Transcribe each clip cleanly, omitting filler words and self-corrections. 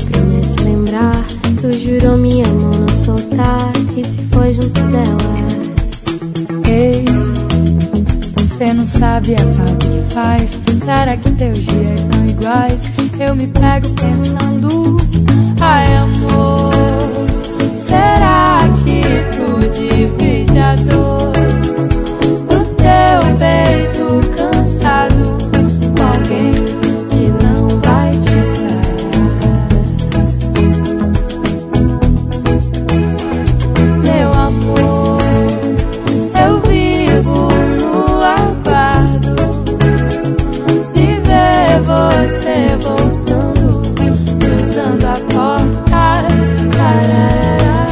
promessa lembrar. Tu jurou minha mão não soltar e se foi junto dela. Ei, você não sabe a falta que faz. Será que teus dias não iguais? Eu me pego pensando, ai amor, será que tu divide a dor do teu peito cansado com alguém que não vai te sarar? Meu amor, eu vivo no aguardo de ver você voltando, cruzando a porta. Tararara.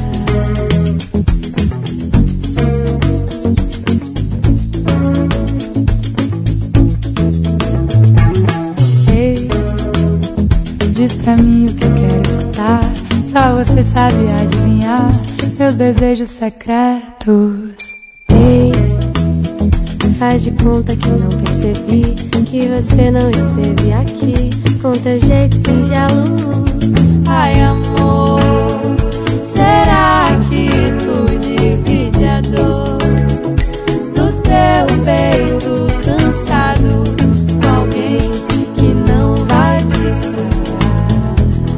Ei, diz pra mim o que eu quero escutar. Só você sabe adivinhar meus desejos secretos. Ei, faz de conta que não percebi que você não esteve aqui com teu jeito singelo. Ai amor, será que tu divide a dor do teu peito cansado com alguém que não vai te sarar?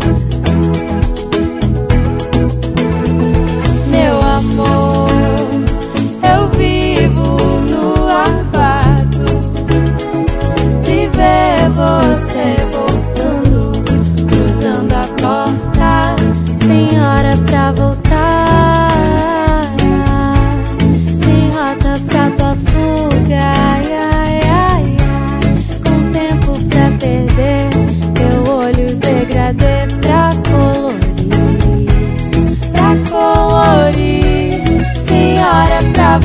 Meu amor, eu vivo no aguardo de ver você voltando, cruzando a porta, Sem hora pra voltar, sem rota pra tua fuga, ai, ai, ai, ai. Com tempo pra perder, teu olho degradê pra colorir, sem hora pra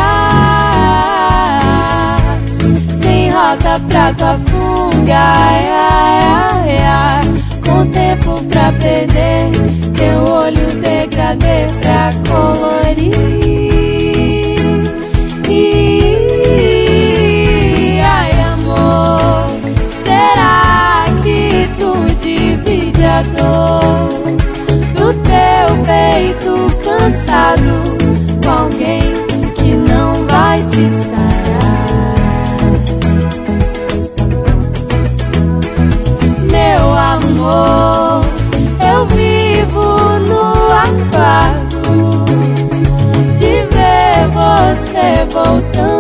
voltar, sem rota pra tua fuga, ai, ai, ai, ai. Com tempo pra perder, teu olho degradê pra colorir. Ai amor, será que tu divide a dor do teu peito cansado com alguém que não vai te sarar? Meu amor, eu vivo no aguardo de ver você voltando,